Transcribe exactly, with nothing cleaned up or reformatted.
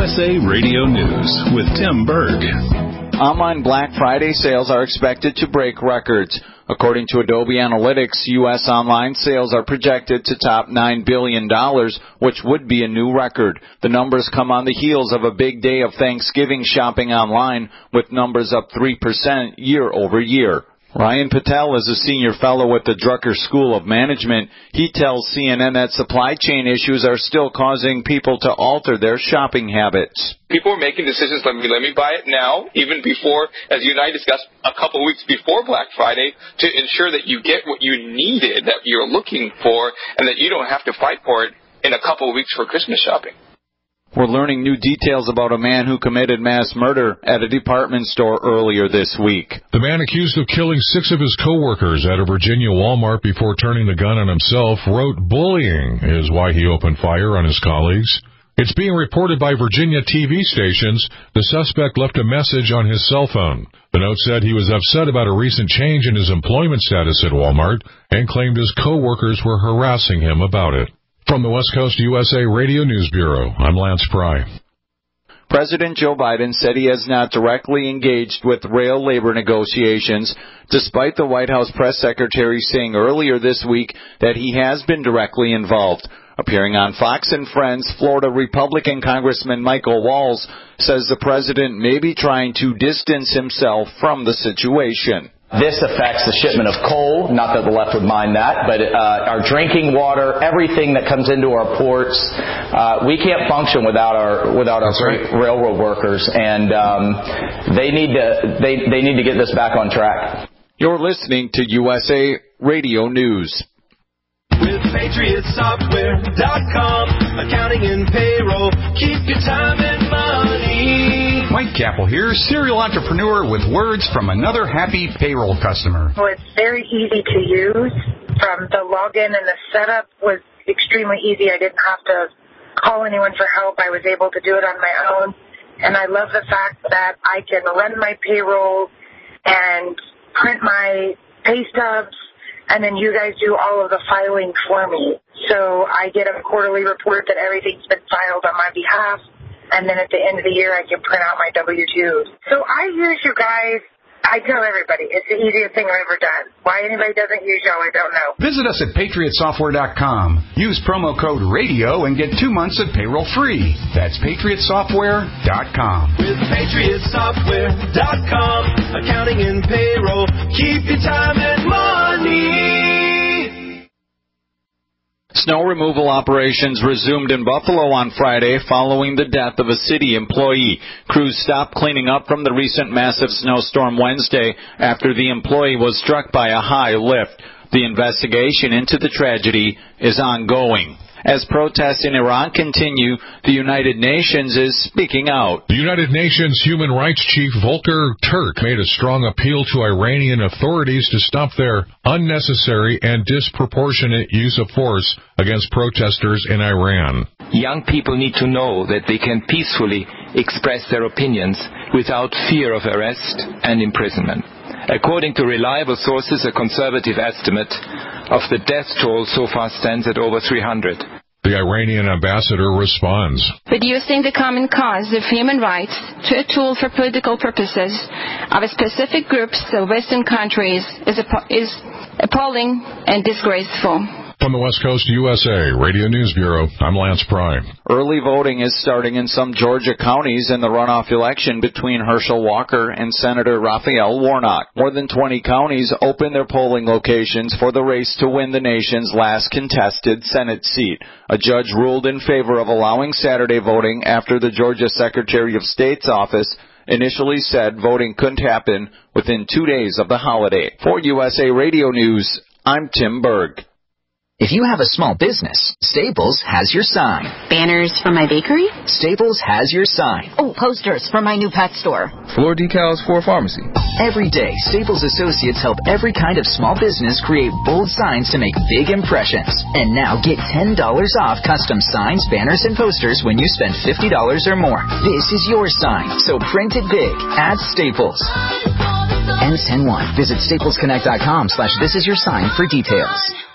S A Radio News with Tim Berg. Online Black Friday sales are expected to break records. According to Adobe Analytics, U S online sales are projected to top nine billion dollars, which would be a new record. The numbers come on the heels of a big day of Thanksgiving shopping online, with numbers up three percent year over year. Ryan Patel is a senior fellow at the Drucker School of Management. He tells C N N that supply chain issues are still causing people to alter their shopping habits. People are making decisions, let me, let me buy it now, even before, as you and I discussed, a couple of weeks before Black Friday, to ensure that you get what you needed, that you're looking for, and that you don't have to fight for it in a couple of weeks for Christmas shopping. We're learning new details about a man who committed mass murder at a department store earlier this week. The man accused of killing six of his co-workers at a Virginia Walmart before turning the gun on himself wrote bullying is why he opened fire on his colleagues. It's being reported by Virginia T V stations. The suspect left a message on his cell phone. The note said he was upset about a recent change in his employment status at Walmart and claimed his co-workers were harassing him about it. From the West Coast U S A Radio News Bureau, I'm Lance Pry. President Joe Biden said he has not directly engaged with rail labor negotiations, despite the White House press secretary saying earlier this week that he has been directly involved. Appearing on Fox and Friends, Florida Republican Congressman Michael Walz says the president may be trying to distance himself from the situation. This affects the shipment of coal, not that the left would mind that, but uh, our drinking water, everything that comes into our ports. Uh, we can't function without our without our right. railroad workers, and um, they need to they they need to get this back on track. You're listening to U S A Radio News. With Patriot Software dot com, accounting and payroll, keep your time and money. Mike Capel here, serial entrepreneur with words from another happy payroll customer. Well, it's very easy to use. From the login and the setup was extremely easy. I didn't have to call anyone for help. I was able to do it on my own. And I love the fact that I can run my payroll and print my pay stubs, and then you guys do all of the filing for me. So I get a quarterly report that everything's been filed on my behalf. And then at the end of the year, I can print out my W two's. So I use you guys. I tell everybody, it's the easiest thing I've ever done. Why anybody doesn't use y'all, I don't know. Visit us at Patriot Software dot com. Use promo code RADIO and get two months of payroll free. That's Patriot Software dot com. With Patriot Software dot com, accounting and payroll, keep your time and money. Snow removal operations resumed in Buffalo on Friday following the death of a city employee. Crews stopped cleaning up from the recent massive snowstorm Wednesday after the employee was struck by a high lift. The investigation into the tragedy is ongoing. As protests in Iran continue, the United Nations is speaking out. The United Nations Human Rights Chief Volker Turk made a strong appeal to Iranian authorities to stop their unnecessary and disproportionate use of force against protesters in Iran. Young people need to know that they can peacefully express their opinions without fear of arrest and imprisonment. According to reliable sources, a conservative estimate of the death toll so far stands at over three hundred. The Iranian ambassador responds. But using the common cause of human rights to a tool for political purposes of a specific groups of Western countries is, is appalling and disgraceful. From the West Coast U S A Radio News Bureau, I'm Lance Pry. Early voting is starting in some Georgia counties in the runoff election between Herschel Walker and Senator Raphael Warnock. More than twenty counties opened their polling locations for the race to win the nation's last contested Senate seat. A judge ruled in favor of allowing Saturday voting after the Georgia Secretary of State's office initially said voting couldn't happen within two days of the holiday. For U S A Radio News, I'm Tim Berg. If you have a small business, Staples has your sign. Banners for my bakery? Staples has your sign. Oh, posters for my new pet store. Floor decals for a pharmacy. Every day, Staples associates help every kind of small business create bold signs to make big impressions. And now get ten dollars off custom signs, banners, and posters when you spend fifty dollars or more. This is your sign, so print it big at Staples. Ends ten one. Visit staples connect dot com slash this is your sign for details.